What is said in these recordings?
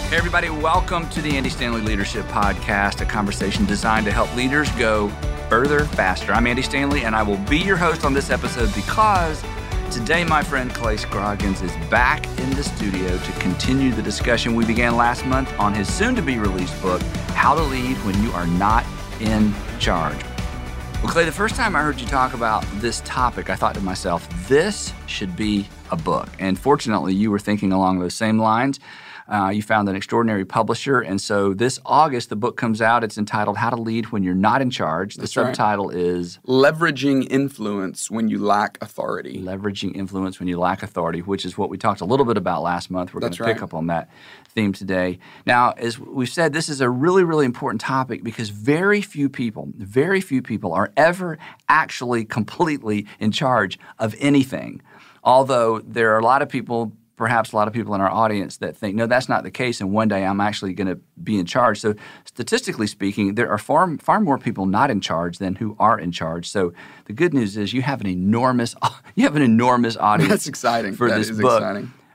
Hey everybody, welcome to the Andy Stanley Leadership Podcast, a conversation designed to help leaders go further, faster. I'm Andy Stanley, and I will be your host on this episode because today my friend Clay Scroggins is back in the studio to continue the discussion we began last month on his soon-to-be-released book, How to Lead When You Are Not in Charge. Well, Clay, the first time I heard you talk about this topic, I thought to myself, this should be a book. And fortunately, you were thinking along those same lines. You found an extraordinary publisher, and so this August, the book comes out. It's entitled How to Lead When You're Not in Charge. The subtitle is Leveraging Influence When You Lack Authority. Leveraging Influence When You Lack Authority, which is what we talked a little bit about last month. We're going to pick up on that theme today. Now, as we've said, this is a really, really important topic because very few people are ever actually completely in charge of anything. Although there are a lot of people, perhaps a lot of people in our audience that think, no, that's not the case, and one day I'm actually going to be in charge. So statistically speaking, there are far more people not in charge than who are in charge. So the good news is you have an enormous audience. That's exciting. For that this is book.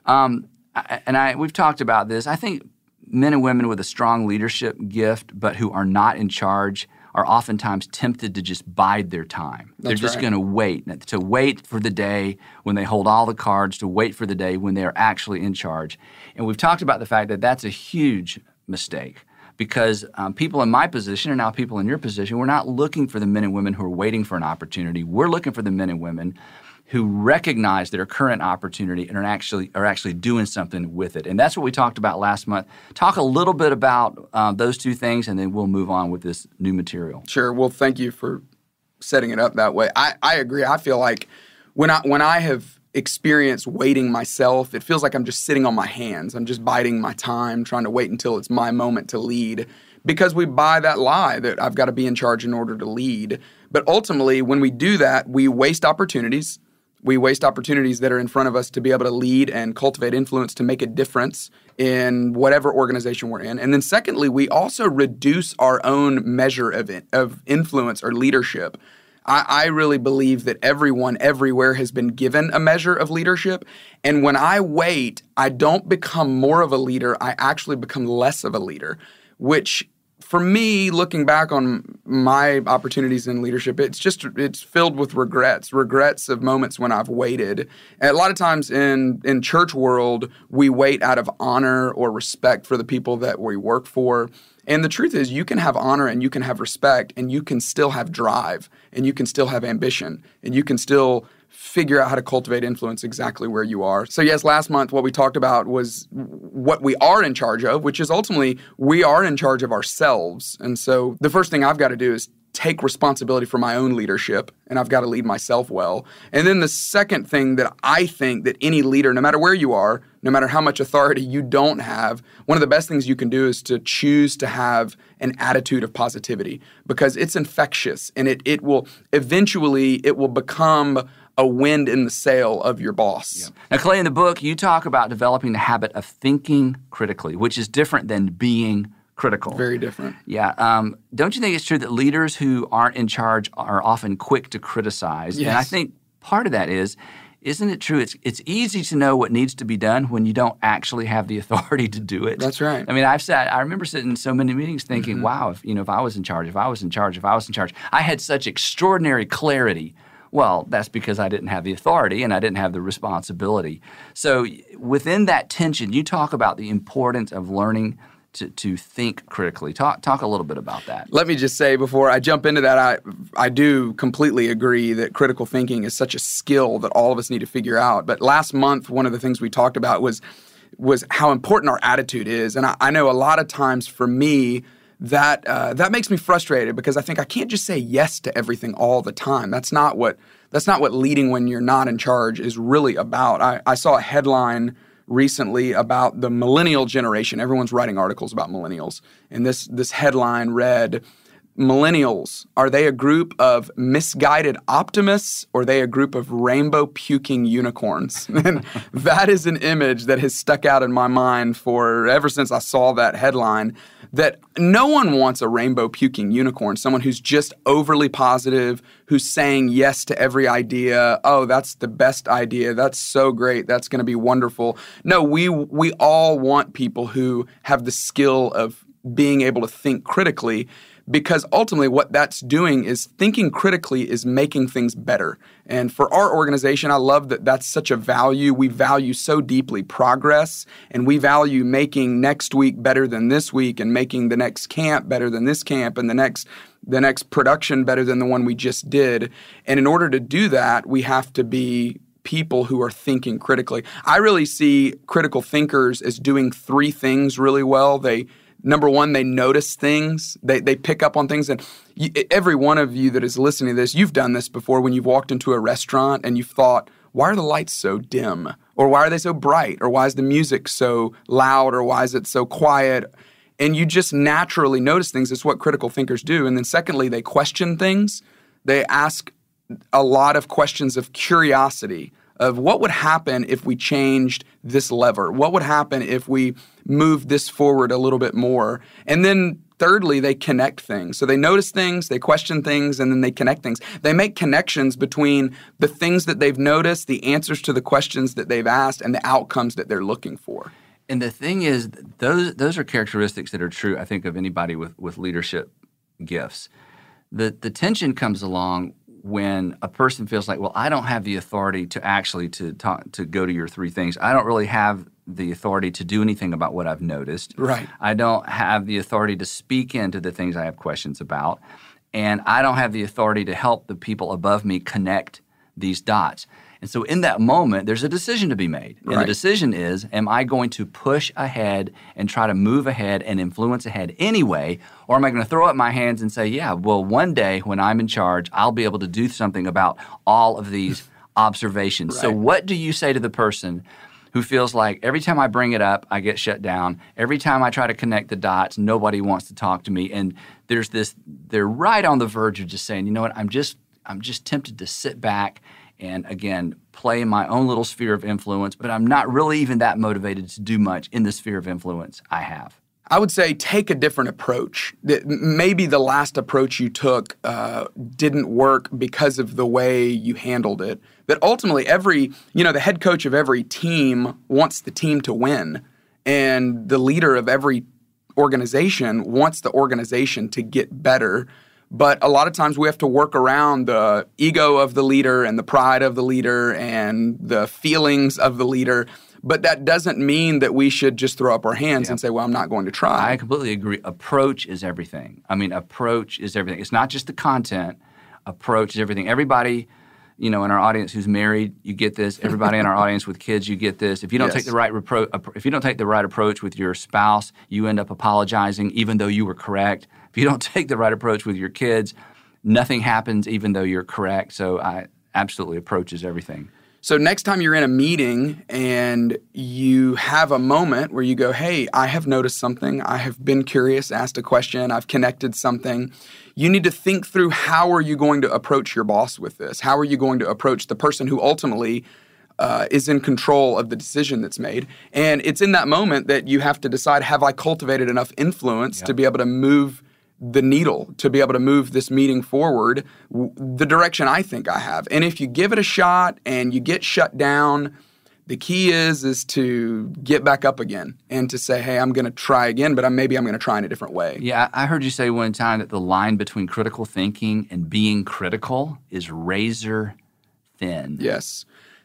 Exciting. We've talked about this. I think men and women with a strong leadership gift, but who are not in charge, are oftentimes tempted to just bide their time. They're just going to wait for the day when they hold all the cards, to wait for the day when they're actually in charge. And we've talked about the fact that that's a huge mistake because people in my position and now people in your position, we're not looking for the men and women who are waiting for an opportunity. We're looking for the men and women who recognize their current opportunity and are actually doing something with it. And that's what we talked about last month. Talk a little bit about those two things, and then we'll move on with this new material. Sure. Well, thank you for setting it up that way. I agree. I feel like when I have experienced waiting myself, it feels like I'm just sitting on my hands. I'm just biding my time, trying to wait until it's my moment to lead, because we buy that lie that I've got to be in charge in order to lead. But ultimately, when we do that, we waste opportunities. We waste opportunities that are in front of us to be able to lead and cultivate influence to make a difference in whatever organization we're in. And then secondly, we also reduce our own measure of influence or leadership. I really believe that everyone everywhere has been given a measure of leadership. And when I wait, I don't become more of a leader. I actually become less of a leader, which for me, looking back on my opportunities in leadership, it's filled with regrets of moments when I've waited. And a lot of times in church world, we wait out of honor or respect for the people that we work for. And the truth is, you can have honor and you can have respect and you can still have drive and you can still have ambition and you can still figure out how to cultivate influence exactly where you are. So yes, last month what we talked about was what we are in charge of, which is ultimately we are in charge of ourselves. And so the first thing I've got to do is take responsibility for my own leadership, and I've got to lead myself well. And then the second thing that I think that any leader, no matter where you are, no matter how much authority you don't have, one of the best things you can do is to choose to have an attitude of positivity, because it's infectious and it will become a wind in the sail of your boss. Yeah. Now, Clay, in the book, you talk about developing the habit of thinking critically, which is different than being critical. Very different. Yeah. Don't you think it's true that leaders who aren't in charge are often quick to criticize? Yes. And I think part of that isn't it true? It's easy to know what needs to be done when you don't actually have the authority to do it. That's right. I mean, I remember sitting in so many meetings thinking, wow, if I was in charge, I had such extraordinary clarity. Well, that's because I didn't have the authority and I didn't have the responsibility. So within that tension, you talk about the importance of learning to think critically. Talk a little bit about that. Let me just say before I jump into that, I do completely agree that critical thinking is such a skill that all of us need to figure out. But last month, one of the things we talked about was how important our attitude is. And I know a lot of times for me, that makes me frustrated because I think I can't just say yes to everything all the time. That's not what leading when you're not in charge is really about. I saw a headline recently about the millennial generation. Everyone's writing articles about millennials. And this headline read, millennials, are they a group of misguided optimists or are they a group of rainbow puking unicorns? And that is an image that has stuck out in my mind ever since I saw that headline, that no one wants a rainbow puking unicorn, someone who's just overly positive, who's saying yes to every idea. Oh, that's the best idea. That's so great. That's going to be wonderful. No, we all want people who have the skill of being able to think critically, because ultimately what that's doing is thinking critically is making things better. And for our organization, I love that that's such a value. We value so deeply progress, and we value making next week better than this week, and making the next camp better than this camp, and the next production better than the one we just did. And in order to do that, we have to be people who are thinking critically. I really see critical thinkers as doing three things really well. Number one, they notice things. They pick up on things. And every one of you that is listening to this, you've done this before when you've walked into a restaurant and you've thought, why are the lights so dim? Or why are they so bright? Or why is the music so loud? Or why is it so quiet? And you just naturally notice things. It's what critical thinkers do. And then secondly, they question things. They ask a lot of questions of curiosity, of what would happen if we changed this lever? What would happen if we moved this forward a little bit more? And then thirdly, they connect things. So they notice things, they question things, and then they connect things. They make connections between the things that they've noticed, the answers to the questions that they've asked, and the outcomes that they're looking for. And the thing is, those are characteristics that are true, I think, of anybody with leadership gifts. The tension comes along when a person feels like, well, I don't have the authority to actually to go to your three things. I don't really have the authority to do anything about what I've noticed. Right. I don't have the authority to speak into the things I have questions about. And I don't have the authority to help the people above me connect these dots. And so in that moment, there's a decision to be made. And the decision is, am I going to push ahead and try to move ahead and influence ahead anyway? Or am I going to throw up my hands and say, yeah, well, one day when I'm in charge, I'll be able to do something about all of these observations. So what do you say to the person who feels like every time I bring it up, I get shut down? Every time I try to connect the dots, nobody wants to talk to me. And there's this, they're right on the verge of just saying, you know what, I'm just tempted to sit back and, again, play in my own little sphere of influence, but I'm not really even that motivated to do much in the sphere of influence I have. I would say take a different approach. Maybe the last approach you took didn't work because of the way you handled it. That ultimately the head coach of every team wants the team to win, and the leader of every organization wants the organization to get better. But a lot of times we have to work around the ego of the leader and the pride of the leader and the feelings of the leader. But that doesn't mean that we should just throw up our hands and say, well, I'm not going to try. I completely agree. Approach is everything. I mean, approach is everything. It's not just the content. Approach is everything. Everybody, in our audience who's married, you get this. Everybody in our audience with kids, you get this. If you don't take the right approach with your spouse, you end up apologizing even though you were correct. If you don't take the right approach with your kids, nothing happens even though you're correct. So absolutely, approach is everything. So next time you're in a meeting and you have a moment where you go, hey, I have noticed something. I have been curious, asked a question. I've connected something. You need to think through, how are you going to approach your boss with this? How are you going to approach the person who ultimately is in control of the decision that's made? And it's in that moment that you have to decide, have I cultivated enough influence to be able to move the needle, to be able to move this meeting forward the direction I think I have. And if you give it a shot and you get shut down, the key is to get back up again and to say, hey, I'm going to try again, but maybe I'm going to try in a different way. Yeah, I heard you say one time that the line between critical thinking and being critical is razor thin. Yes.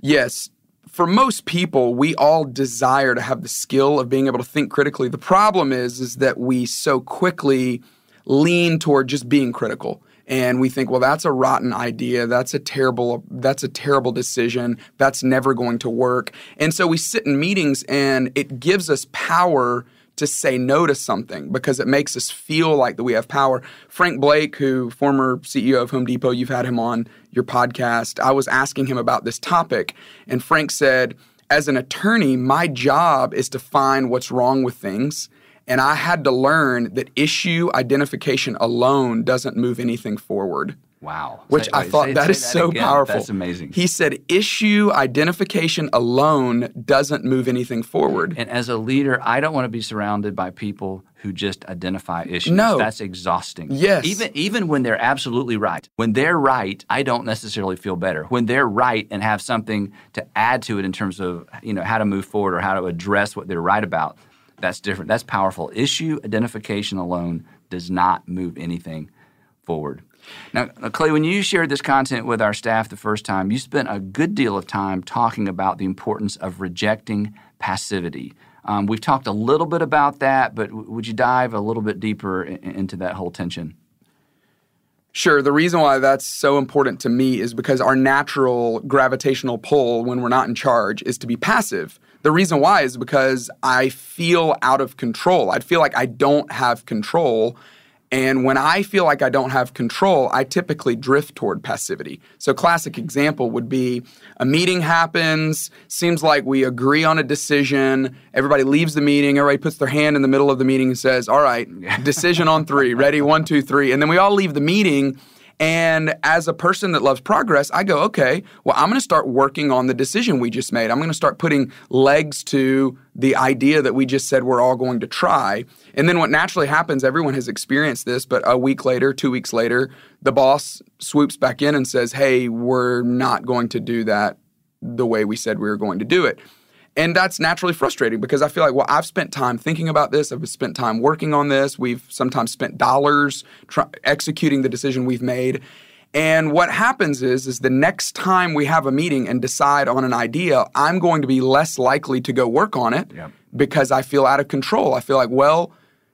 For most people, we all desire to have the skill of being able to think critically. The problem is that we so quickly lean toward just being critical. And we think, well, that's a rotten idea. That's a terrible decision. That's never going to work. And so we sit in meetings and it gives us power to say no to something because it makes us feel like that we have power. Frank Blake, former CEO of Home Depot, you've had him on your podcast. I was asking him about this topic, and Frank said, as an attorney, my job is to find what's wrong with things. And I had to learn that issue identification alone doesn't move anything forward. Wow. Which I thought that is so powerful. That's amazing. He said, issue identification alone doesn't move anything forward. And as a leader, I don't want to be surrounded by people who just identify issues. No. That's exhausting. Yes. Even when they're absolutely right. When they're right, I don't necessarily feel better. When they're right and have something to add to it in terms of, how to move forward or how to address what they're right about, that's different. That's powerful. Issue identification alone does not move anything forward. Now, Clay, when you shared this content with our staff the first time, you spent a good deal of time talking about the importance of rejecting passivity. We've talked a little bit about that, but would you dive a little bit deeper into that whole tension? Sure. The reason why that's so important to me is because our natural gravitational pull when we're not in charge is to be passive. The reason why is because I feel out of control. I feel like I don't have control. And when I feel like I don't have control, I typically drift toward passivity. So classic example would be a meeting happens, seems like we agree on a decision, everybody leaves the meeting, everybody puts their hand in the middle of the meeting and says, all right, decision on 3, ready, 1, 2, 3. And then we all leave the meeting. And as a person that loves progress, I go, okay, well, I'm going to start working on the decision we just made. I'm going to start putting legs to the idea that we just said we're all going to try. And then what naturally happens, everyone has experienced this, but a week later, 2 weeks later, the boss swoops back in and says, hey, we're not going to do that the way we said we were going to do it. And that's naturally frustrating because I feel like, well, I've spent time thinking about this. I've spent time working on this. We've sometimes spent dollars executing the decision we've made. And what happens is the next time we have a meeting and decide on an idea, I'm going to be less likely to go work on it because I feel out of control. I feel like, well,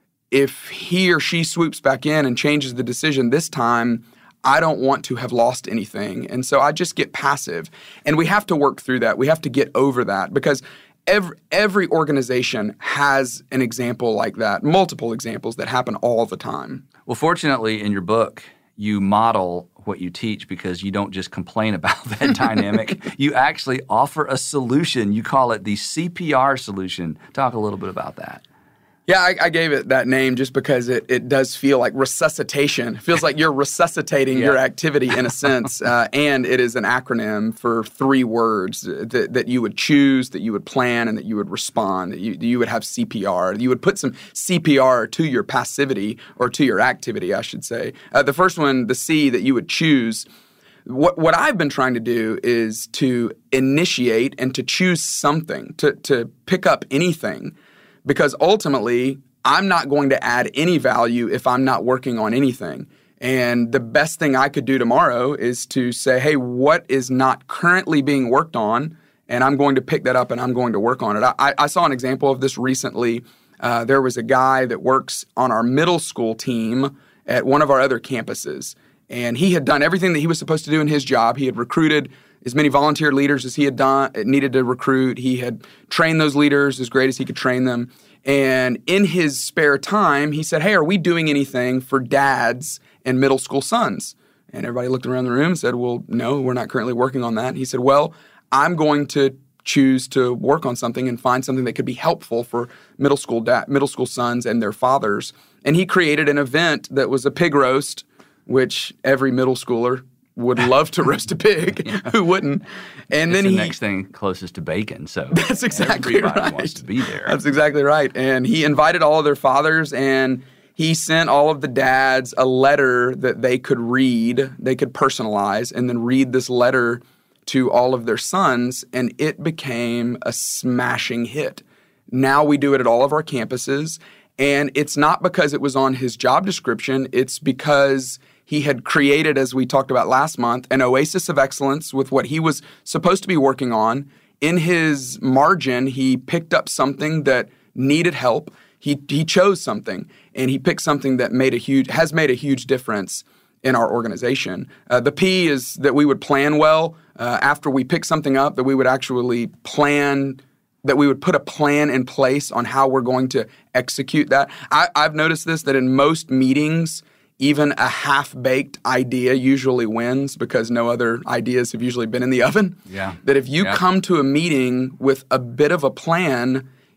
if he or she swoops back in and changes the decision this time, I don't want to have lost anything. And so I just get passive. And we have to work through that. We have to get over that because every organization has an example like that, multiple examples that happen all the time. Well, fortunately, in your book, you model what you teach because you don't just complain about that dynamic. You actually offer a solution. You call it the CPR solution. Talk a little bit about that. Yeah, I gave it that name just because it does feel like resuscitation. It feels like you're resuscitating your activity in a sense, and it is an acronym for 3 words that you would choose, that you would plan, and that you would respond, that you would have CPR. You would put some CPR to your passivity, or to your activity, I should say. The first one, the C, that you would choose. What I've been trying to do is to initiate and to choose something, to pick up anything. Because ultimately, I'm not going to add any value if I'm not working on anything. And the best thing I could do tomorrow is to say, hey, what is not currently being worked on? And I'm going to pick that up and I'm going to work on it. I saw an example of this recently. There was a guy that works on our middle school team at one of our other campuses. And he had done everything that he was supposed to do in his job. He had recruited as many volunteer leaders as he had needed to recruit. He had trained those leaders as great as he could train them. And in his spare time, he said, hey, are we doing anything for dads and middle school sons? And everybody looked around the room and said, well, no, we're not currently working on that. And he said, well, I'm going to choose to work on something and find something that could be helpful for middle school sons and their fathers. And he created an event that was a pig roast, which every middle schooler would love to roast a pig. Who wouldn't? And it's then the next thing closest to bacon, so that's exactly everybody right. wants to be there. That's exactly right. And he invited all of their fathers, and he sent all of the dads a letter that they could read, they could personalize, and then read this letter to all of their sons, and it became a smashing hit. Now we do it at all of our campuses, and it's not because it was on his job description, it's because he had created, as we talked about last month, an oasis of excellence with what he was supposed to be working on. In his margin, he picked up something that needed help. He chose something, and he picked something that has made a huge difference in our organization. The P is that we would plan well. After we pick something up, that we would actually plan, that we would put a plan in place on how we're going to execute that. I've noticed this, that in most meetings, even a half-baked idea usually wins because no other ideas have usually been in the oven. Yeah. That if you come to a meeting with a bit of a plan,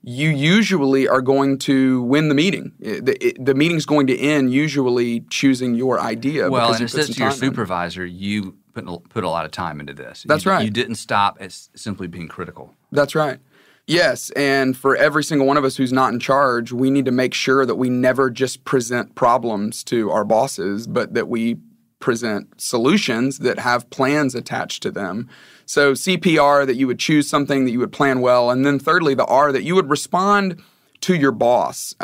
you usually are going to win the meeting. The meeting's going to end usually choosing your idea. Well, because and you it put says some to your time in. supervisor, you put a lot of time into this. That's right. You didn't stop at simply being critical. That's right. Yes, and for every single one of us who's not in charge, we need to make sure that we never just present problems to our bosses, but that we present solutions that have plans attached to them. So CPR, that you would choose something that you would plan well. And then thirdly, the R, that you would respond to your boss.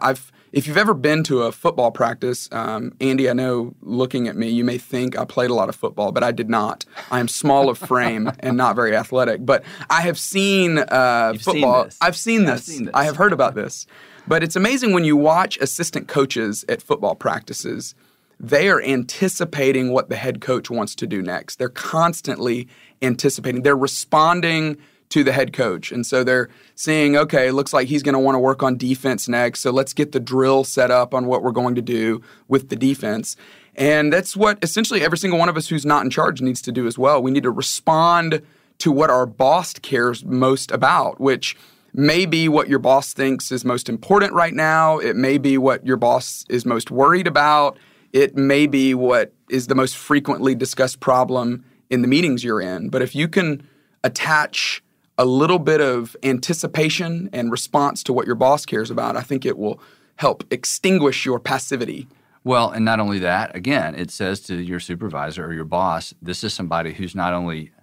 If you've ever been to a football practice, Andy, I know looking at me, you may think I played a lot of football, but I did not. I am small of frame and not very athletic. But I have seen football. I've seen this. I have heard about this. But it's amazing when you watch assistant coaches at football practices. They are anticipating what the head coach wants to do next. They're constantly anticipating. They're responding to the head coach. And so they're seeing, okay, it looks like he's going to want to work on defense next. So let's get the drill set up on what we're going to do with the defense. And that's what essentially every single one of us who's not in charge needs to do as well. We need to respond to what our boss cares most about, which may be what your boss thinks is most important right now. It may be what your boss is most worried about. It may be what is the most frequently discussed problem in the meetings you're in. But if you can attach a little bit of anticipation and response to what your boss cares about, I think it will help extinguish your passivity. Well, and not only that, again, it says to your supervisor or your boss, this is somebody who's not only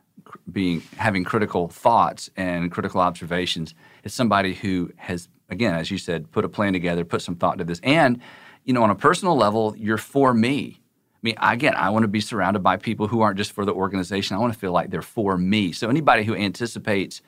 having critical thoughts and critical observations, it's somebody who has, again, as you said, put a plan together, put some thought to this. And on a personal level, you're for me. I mean, again, I want to be surrounded by people who aren't just for the organization. I want to feel like they're for me. So anybody who anticipates,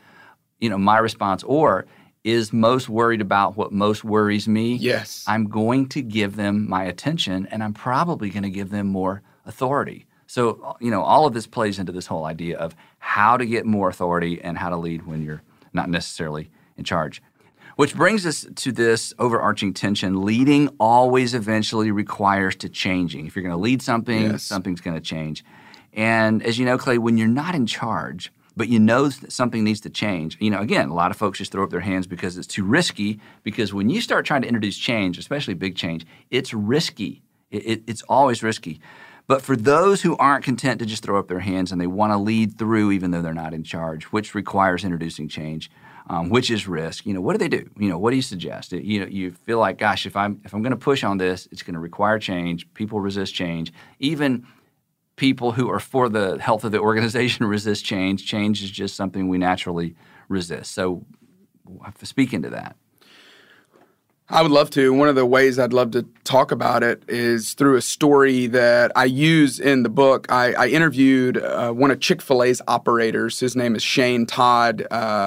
my response or is most worried about what most worries me, yes, I'm going to give them my attention, and I'm probably going to give them more authority. So, all of this plays into this whole idea of how to get more authority and how to lead when you're not necessarily in charge. Which brings us to this overarching tension. Leading always eventually requires to changing. If you're going to lead something, yes, something's going to change. And as you know, Clay, when you're not in charge, but you know that something needs to change, again, a lot of folks just throw up their hands because it's too risky, because when you start trying to introduce change, especially big change, it's risky. It's always risky. But for those who aren't content to just throw up their hands and they want to lead through even though they're not in charge, which requires introducing change, which is risk, what do they do? What do you suggest? You feel like, gosh, if I'm going to push on this, it's going to require change. People resist change. Even people who are for the health of the organization resist change. Change is just something we naturally resist. So speak into that. I would love to. One of the ways I'd love to talk about it is through a story that I use in the book. I interviewed one of Chick-fil-A's operators. His name is Shane Todd.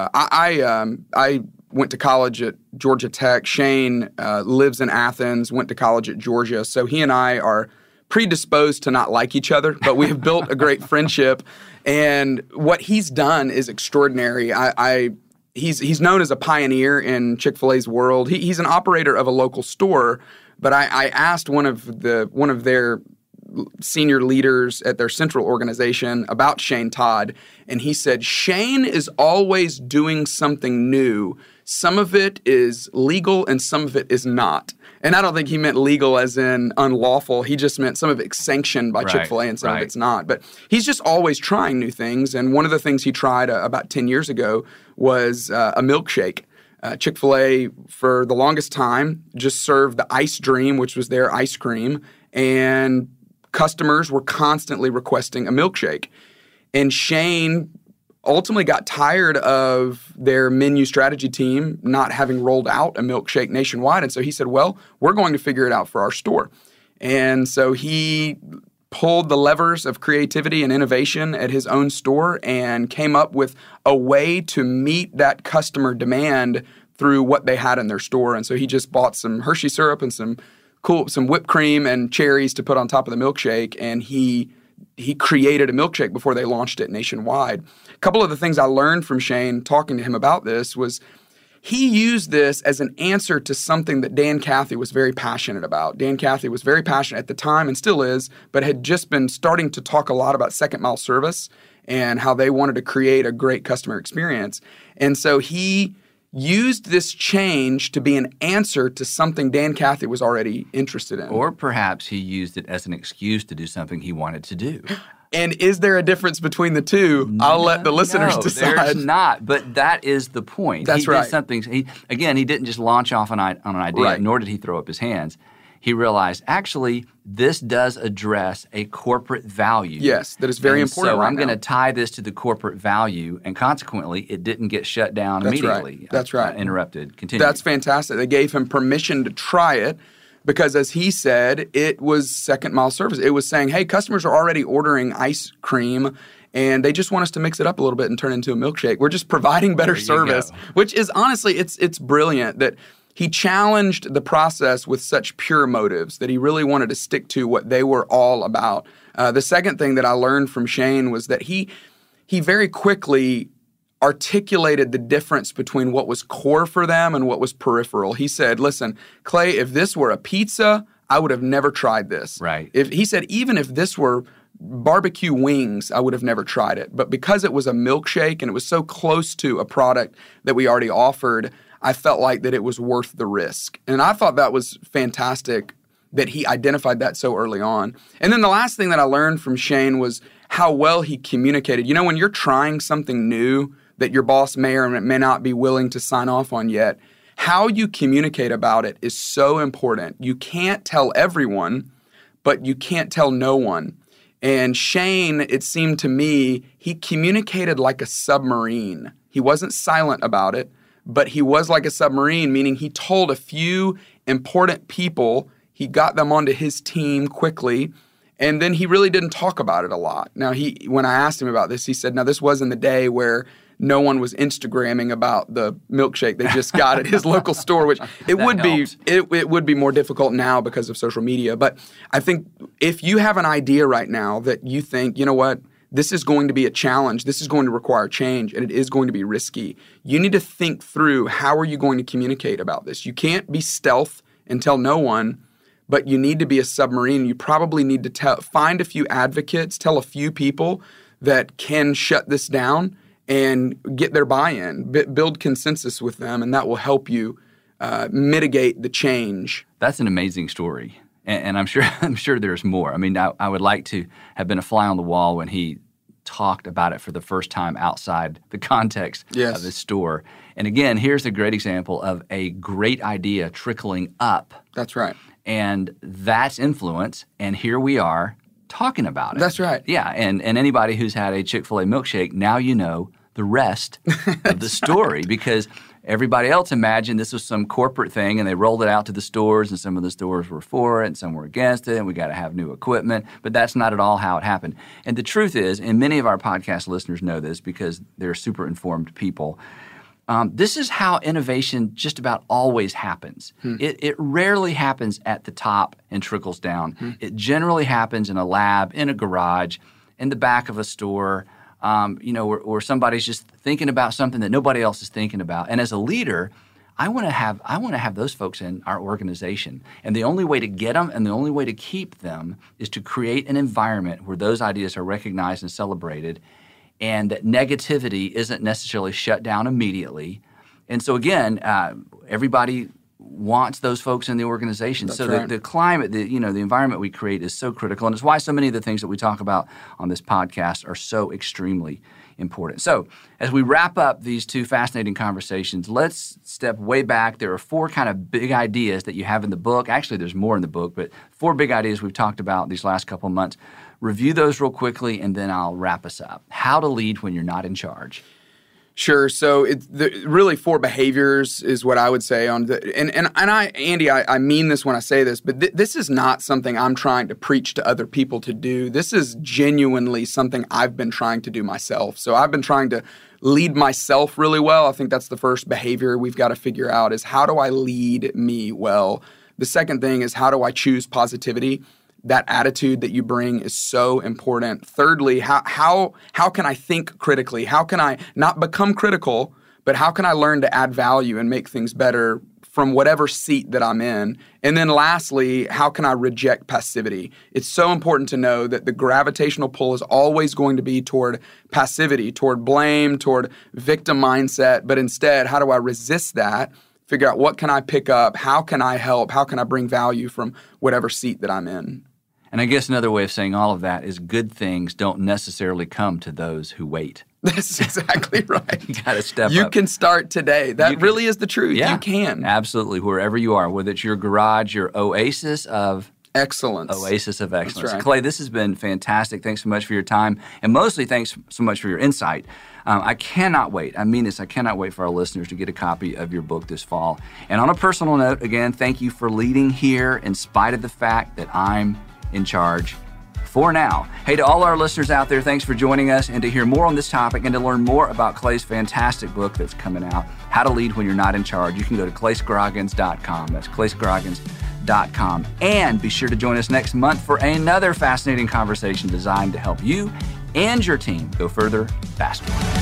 I went to college at Georgia Tech. Shane lives in Athens, went to college at Georgia. So he and I are predisposed to not like each other, but we have built a great friendship. And what he's done is extraordinary. He's known as a pioneer in Chick-fil-A's world. He's an operator of a local store, but I asked one of their senior leaders at their central organization about Shane Todd, and he said, Shane is always doing something new. Some of it is legal and some of it is not. And I don't think he meant legal as in unlawful. He just meant some of it's sanctioned by Chick-fil-A and some of it's not. But he's just always trying new things. And one of the things he tried about 10 years ago was a milkshake. Chick-fil-A, for the longest time, just served the Ice Dream, which was their ice cream. And customers were constantly requesting a milkshake. And Shane ultimately got tired of their menu strategy team not having rolled out a milkshake nationwide. And so he said, well, we're going to figure it out for our store. And so he pulled the levers of creativity and innovation at his own store and came up with a way to meet that customer demand through what they had in their store. And so he just bought some Hershey syrup and some whipped cream and cherries to put on top of the milkshake, and he created a milkshake before they launched it nationwide. A couple of the things I learned from Shane talking to him about this was he used this as an answer to something that Dan Cathy was very passionate about. Dan Cathy was very passionate at the time and still is, but had just been starting to talk a lot about second mile service and how they wanted to create a great customer experience. And so he used this change to be an answer to something Dan Cathy was already interested in. Or perhaps he used it as an excuse to do something he wanted to do. And is there a difference between the two? I'll let the listeners decide. There's not, but that is the point. That's right. He didn't just launch off on an idea, nor did he throw up his hands. He realized, actually, this does address a corporate value. Yes, that is very important. So I'm going to tie this to the corporate value, and consequently, it didn't get shut down immediately. That's right. Interrupted. Continue. That's fantastic. They gave him permission to try it because, as he said, it was second-mile service. It was saying, hey, customers are already ordering ice cream, and they just want us to mix it up a little bit and turn it into a milkshake. We're just providing better service, which is honestly, it's brilliant that he challenged the process with such pure motives that he really wanted to stick to what they were all about. The second thing that I learned from Shane was that he very quickly articulated the difference between what was core for them and what was peripheral. He said, listen, Clay, if this were a pizza, I would have never tried this. Right. He said, even if this were barbecue wings, I would have never tried it. But because it was a milkshake and it was so close to a product that we already offered, I felt like that it was worth the risk. And I thought that was fantastic that he identified that so early on. And then the last thing that I learned from Shane was how well he communicated. You know, when you're trying something new that your boss may or may not be willing to sign off on yet, how you communicate about it is so important. You can't tell everyone, but you can't tell no one. And Shane, it seemed to me, he communicated like a submarine. He wasn't silent about it, but he was like a submarine, meaning he told a few important people, he got them onto his team quickly, and then he really didn't talk about it a lot. Now, when I asked him about this, he said, now, this was in the day where no one was Instagramming about the milkshake they just got at his local store, which it would be more difficult now because of social media. But I think if you have an idea right now that you think, you know what, this is going to be a challenge, this is going to require change, and it is going to be risky, you need to think through how are you going to communicate about this. You can't be stealth and tell no one, but you need to be a submarine. You probably need to find a few advocates, tell a few people that can shut this down and get their buy-in, build consensus with them, and that will help you mitigate the change. That's an amazing story, and I'm sure there's more. I mean, I would like to have been a fly on the wall when he talked about it for the first time outside the context of his store. And again, here's a great example of a great idea trickling up. That's right. And that's influence, and here we are talking about it. That's right. Yeah, and anybody who's had a Chick-fil-A milkshake, now you know the rest of the story because everybody else imagined this was some corporate thing and they rolled it out to the stores and some of the stores were for it and some were against it and we got to have new equipment. But that's not at all how it happened. And the truth is, and many of our podcast listeners know this because they're super informed people, this is how innovation just about always happens. It rarely happens at the top and trickles down. It generally happens in a lab, in a garage, in the back of a store, or somebody's just thinking about something that nobody else is thinking about. And as a leader, I want to have those folks in our organization. And the only way to get them and the only way to keep them is to create an environment where those ideas are recognized and celebrated, and that negativity isn't necessarily shut down immediately. And so again, everybody wants those folks in the organization. That's so right. the climate, the environment we create is so critical, and it's why so many of the things that we talk about on this podcast are so extremely important. So as we wrap up these two fascinating conversations, let's step way back. There are 4 kind of big ideas that you have in the book. Actually, there's more in the book, but 4 big ideas we've talked about these last couple of months. Review those real quickly, and then I'll wrap us up. How to lead when you're not in charge. Sure. So really 4 behaviors is what I would say on Andy, I mean this when I say this, but this is not something I'm trying to preach to other people to do. This is genuinely something I've been trying to do myself. So I've been trying to lead myself really well. I think that's the first behavior we've got to figure out is how do I lead me well? The second thing is how do I choose positivity? That attitude that you bring is so important. Thirdly, how can I think critically? How can I not become critical, but how can I learn to add value and make things better from whatever seat that I'm in? And then lastly, how can I reject passivity? It's so important to know that the gravitational pull is always going to be toward passivity, toward blame, toward victim mindset. But instead, how do I resist that? Figure out what can I pick up? How can I help? How can I bring value from whatever seat that I'm in? And I guess another way of saying all of that is good things don't necessarily come to those who wait. That's exactly right. You got to step up. You can start today. That really is the truth. Yeah, you can. Absolutely. Wherever you are, whether it's your garage, your oasis of excellence. Oasis of excellence. That's right. Clay, this has been fantastic. Thanks so much for your time. And mostly thanks so much for your insight. I cannot wait. I mean this. I cannot wait for our listeners to get a copy of your book this fall. And on a personal note, again, thank you for leading here in spite of the fact that I'm in charge for now. Hey, to all our listeners out there, thanks for joining us. And to hear more on this topic and to learn more about Clay's fantastic book that's coming out, How to Lead When You're Not in Charge, you can go to clayscroggins.com. That's clayscroggins.com. And be sure to join us next month for another fascinating conversation designed to help you and your team go further, faster.